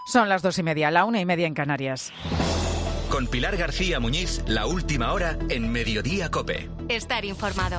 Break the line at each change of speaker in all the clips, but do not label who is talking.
Son las 2:30, la 1:30 en Canarias.
Con Pilar García Muñiz, la última hora en Mediodía COPE.
Estar informado.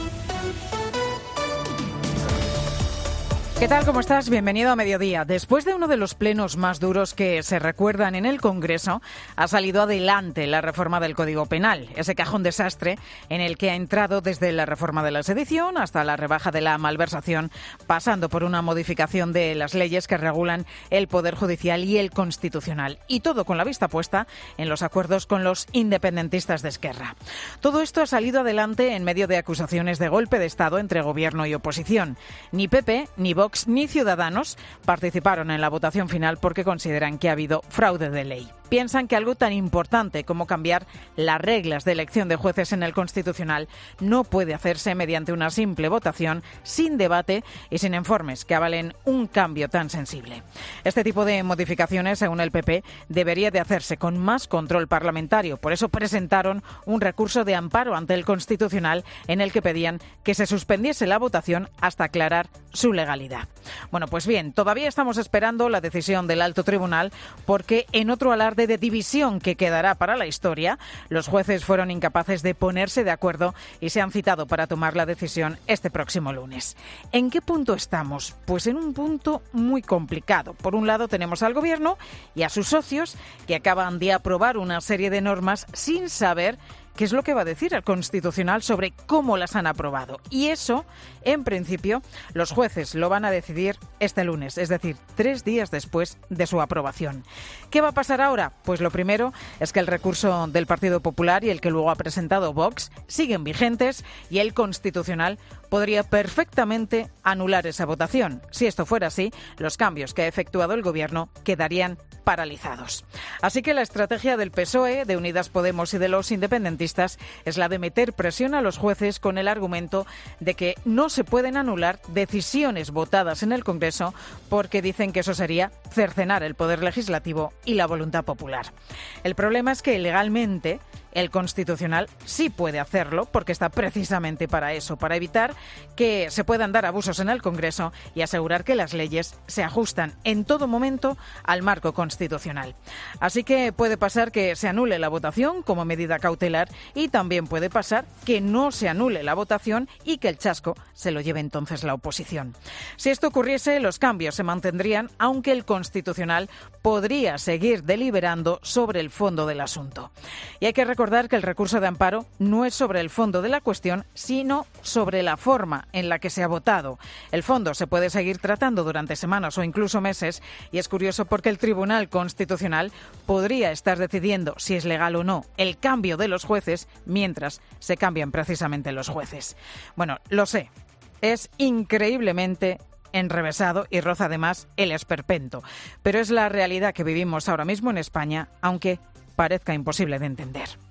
¿Qué tal? ¿Cómo estás? Bienvenido a Mediodía. Después de uno de los plenos más duros que se recuerdan en el Congreso, ha salido adelante la reforma del Código Penal, ese cajón desastre en el que ha entrado desde la reforma de la sedición hasta la rebaja de la malversación, pasando por una modificación de las leyes que regulan el Poder Judicial y el Constitucional. Y todo con la vista puesta en los acuerdos con los independentistas de Esquerra. Todo esto ha salido adelante en medio de acusaciones de golpe de Estado entre Gobierno y oposición. Ni PP, ni Vox, ni Ciudadanos participaron en la votación final porque consideran que ha habido fraude de ley. Piensan que algo tan importante como cambiar las reglas de elección de jueces en el Constitucional no puede hacerse mediante una simple votación, sin debate y sin informes que avalen un cambio tan sensible. Este tipo de modificaciones, según el PP, debería de hacerse con más control parlamentario. Por eso presentaron un recurso de amparo ante el Constitucional en el que pedían que se suspendiese la votación hasta aclarar su legalidad. Bueno, pues bien, todavía estamos esperando la decisión del Alto Tribunal porque en otro alarde de división que quedará para la historia, los jueces fueron incapaces de ponerse de acuerdo y se han citado para tomar la decisión este próximo lunes. ¿En qué punto estamos? Pues en un punto muy complicado. Por un lado tenemos al Gobierno y a sus socios que acaban de aprobar una serie de normas sin saber qué es lo que va a decir el Constitucional sobre cómo las han aprobado. Y eso, en principio, los jueces lo van a decidir este lunes, es decir, 3 días después de su aprobación. ¿Qué va a pasar ahora? Pues lo primero es que el recurso del Partido Popular y el que luego ha presentado Vox siguen vigentes y el Constitucional podría perfectamente anular esa votación. Si esto fuera así, los cambios que ha efectuado el Gobierno quedarían paralizados. Así que la estrategia del PSOE, de Unidas Podemos y de los independentistas es la de meter presión a los jueces con el argumento de que no se pueden anular decisiones votadas en el Congreso porque dicen que eso sería cercenar el poder legislativo y la voluntad popular. El problema es que legalmente el Constitucional sí puede hacerlo porque está precisamente para eso, para evitar que se puedan dar abusos en el Congreso y asegurar que las leyes se ajustan en todo momento al marco constitucional. Así que puede pasar que se anule la votación como medida cautelar y también puede pasar que no se anule la votación y que el chasco se lo lleve entonces la oposición. Si esto ocurriese, los cambios se mantendrían, aunque el Constitucional podría seguir deliberando sobre el fondo del asunto. Y hay que recordar que el recurso de amparo no es sobre el fondo de la cuestión, sino sobre la forma en la que se ha votado. El fondo se puede seguir tratando durante semanas o incluso meses y es curioso porque el Tribunal Constitucional podría estar decidiendo si es legal o no el cambio de los jueces mientras se cambian precisamente los jueces. Bueno, lo sé, es increíblemente enrevesado y roza además el esperpento, pero es la realidad que vivimos ahora mismo en España, aunque parezca imposible de entender.